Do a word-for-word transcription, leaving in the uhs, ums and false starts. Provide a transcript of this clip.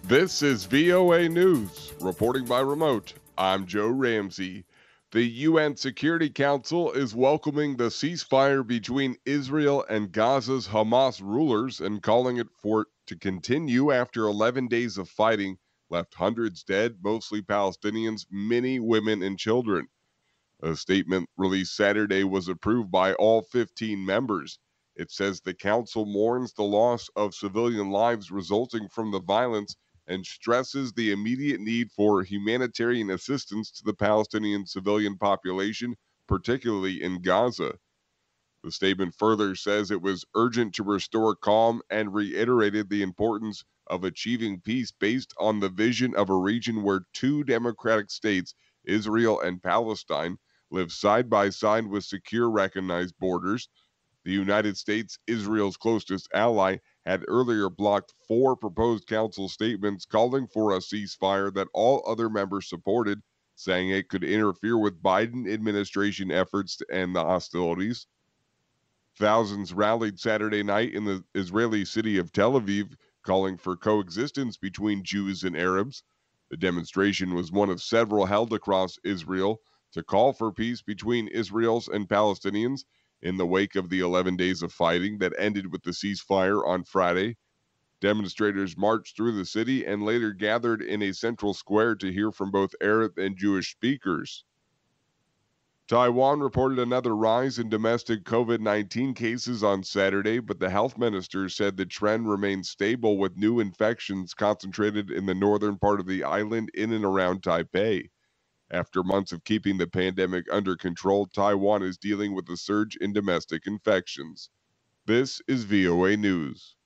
This is V O A News, reporting by remote. I'm Joe Ramsey. The U N Security Council is welcoming the ceasefire between Israel and Gaza's Hamas rulers and calling it for it to continue after eleven days of fighting left hundreds dead, mostly Palestinians, many women and children. A statement released Saturday was approved by all fifteen members. It says the council mourns the loss of civilian lives resulting from the violence and stresses the immediate need for humanitarian assistance to the Palestinian civilian population, particularly in Gaza. The statement further says it was urgent to restore calm and reiterated the importance of achieving peace based on the vision of a region where two democratic states, Israel and Palestine, live side by side with secure recognized borders. The United States, Israel's closest ally, had earlier blocked four proposed council statements calling for a ceasefire that all other members supported, saying it could interfere with Biden administration efforts to end the hostilities. Thousands rallied Saturday night in the Israeli city of Tel Aviv, calling for coexistence between Jews and Arabs. The demonstration was one of several held across Israel to call for peace between Israelis and Palestinians in the wake of the eleven days of fighting that ended with the ceasefire on Friday. Demonstrators marched through the city and later gathered in a central square to hear from both Arab and Jewish speakers. Taiwan reported another rise in domestic COVID nineteen cases on Saturday, but the health minister said the trend remains stable with new infections concentrated in the northern part of the island in and around Taipei. After months of keeping the pandemic under control, Taiwan is dealing with a surge in domestic infections. This is V O A News.